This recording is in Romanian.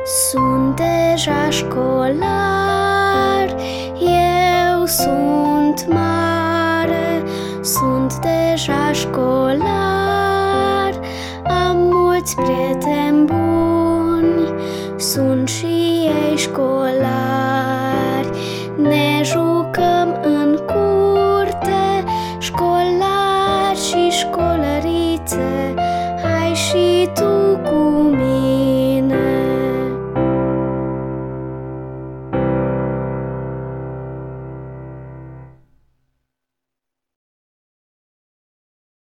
Sunt deja școlar, eu sunt mare. Sunt deja școlar, am mulți prieteni buni. Sunt și ei școlari.